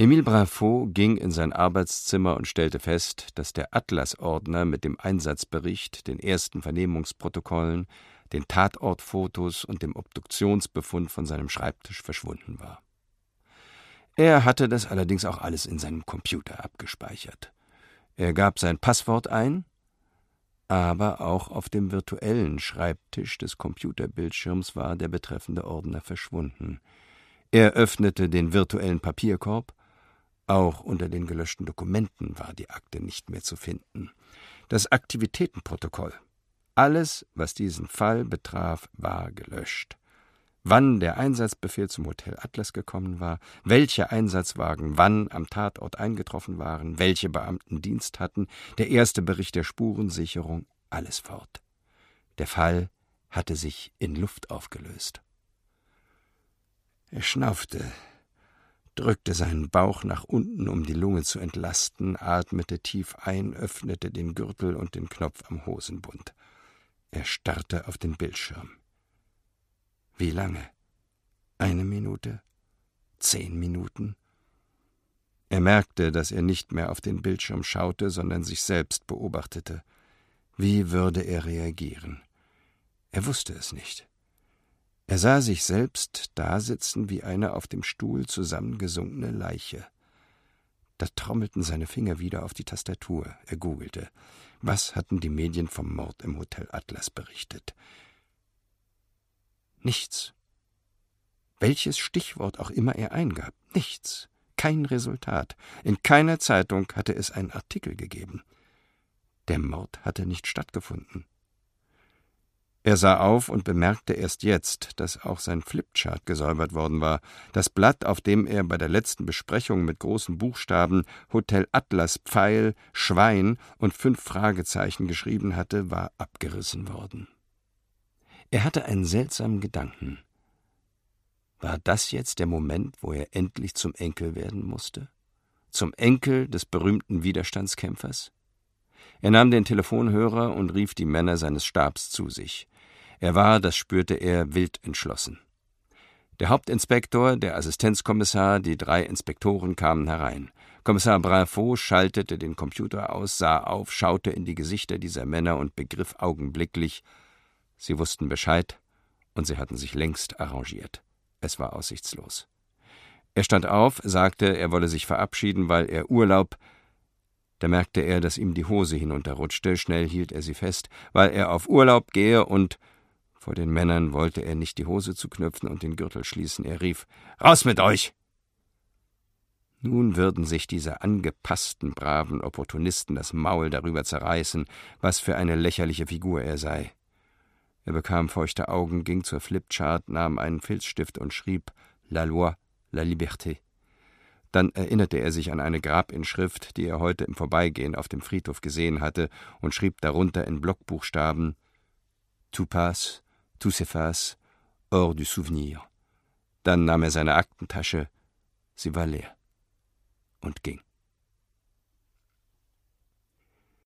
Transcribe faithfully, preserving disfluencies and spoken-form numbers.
Émile Brinfaux ging in sein Arbeitszimmer und stellte fest, dass der Atlasordner mit dem Einsatzbericht, den ersten Vernehmungsprotokollen, den Tatortfotos und dem Obduktionsbefund von seinem Schreibtisch verschwunden war. Er hatte das allerdings auch alles in seinem Computer abgespeichert. Er gab sein Passwort ein, aber auch auf dem virtuellen Schreibtisch des Computerbildschirms war der betreffende Ordner verschwunden. Er öffnete den virtuellen Papierkorb. Auch unter den gelöschten Dokumenten war die Akte nicht mehr zu finden. Das Aktivitätenprotokoll, alles, was diesen Fall betraf, war gelöscht. Wann der Einsatzbefehl zum Hotel Atlas gekommen war, welche Einsatzwagen wann am Tatort eingetroffen waren, welche Beamten Dienst hatten, der erste Bericht der Spurensicherung, alles fort. Der Fall hatte sich in Luft aufgelöst. Er schnaufte, drückte seinen Bauch nach unten, um die Lunge zu entlasten, atmete tief ein, öffnete den Gürtel und den Knopf am Hosenbund. Er starrte auf den Bildschirm. Wie lange? Eine Minute? Zehn Minuten? Er merkte, dass er nicht mehr auf den Bildschirm schaute, sondern sich selbst beobachtete. Wie würde er reagieren? Er wusste es nicht. Er sah sich selbst dasitzen wie eine auf dem Stuhl zusammengesunkene Leiche. Da trommelten seine Finger wieder auf die Tastatur. Er googelte. Was hatten die Medien vom Mord im Hotel Atlas berichtet? Nichts. Welches Stichwort auch immer er eingab, nichts. Kein Resultat. In keiner Zeitung hatte es einen Artikel gegeben. Der Mord hatte nicht stattgefunden. Er sah auf und bemerkte erst jetzt, dass auch sein Flipchart gesäubert worden war. Das Blatt, auf dem er bei der letzten Besprechung mit großen Buchstaben Hotel Atlas Pfeil, Schwein und fünf Fragezeichen geschrieben hatte, war abgerissen worden. Er hatte einen seltsamen Gedanken. War das jetzt der Moment, wo er endlich zum Enkel werden musste? Zum Enkel des berühmten Widerstandskämpfers? Er nahm den Telefonhörer und rief die Männer seines Stabs zu sich. Er war, das spürte er, wild entschlossen. Der Hauptinspektor, der Assistenzkommissar, die drei Inspektoren kamen herein. Kommissar Brinfaux schaltete den Computer aus, sah auf, schaute in die Gesichter dieser Männer und begriff augenblicklich, sie wussten Bescheid und sie hatten sich längst arrangiert. Es war aussichtslos. Er stand auf, sagte, er wolle sich verabschieden, weil er Urlaub. Da merkte er, dass ihm die Hose hinunterrutschte. Schnell hielt er sie fest, weil er auf Urlaub gehe und vor den Männern wollte er nicht die Hose zuknöpfen und den Gürtel schließen. Er rief, »Raus mit euch!« Nun würden sich diese angepassten, braven Opportunisten das Maul darüber zerreißen, was für eine lächerliche Figur er sei. Er bekam feuchte Augen, ging zur Flipchart, nahm einen Filzstift und schrieb »La loi, la liberté«. Dann erinnerte er sich an eine Grabinschrift, die er heute im Vorbeigehen auf dem Friedhof gesehen hatte, und schrieb darunter in Blockbuchstaben »Tout passe, tout s'efface, hors du souvenir«. Dann nahm er seine Aktentasche, sie war leer, und ging.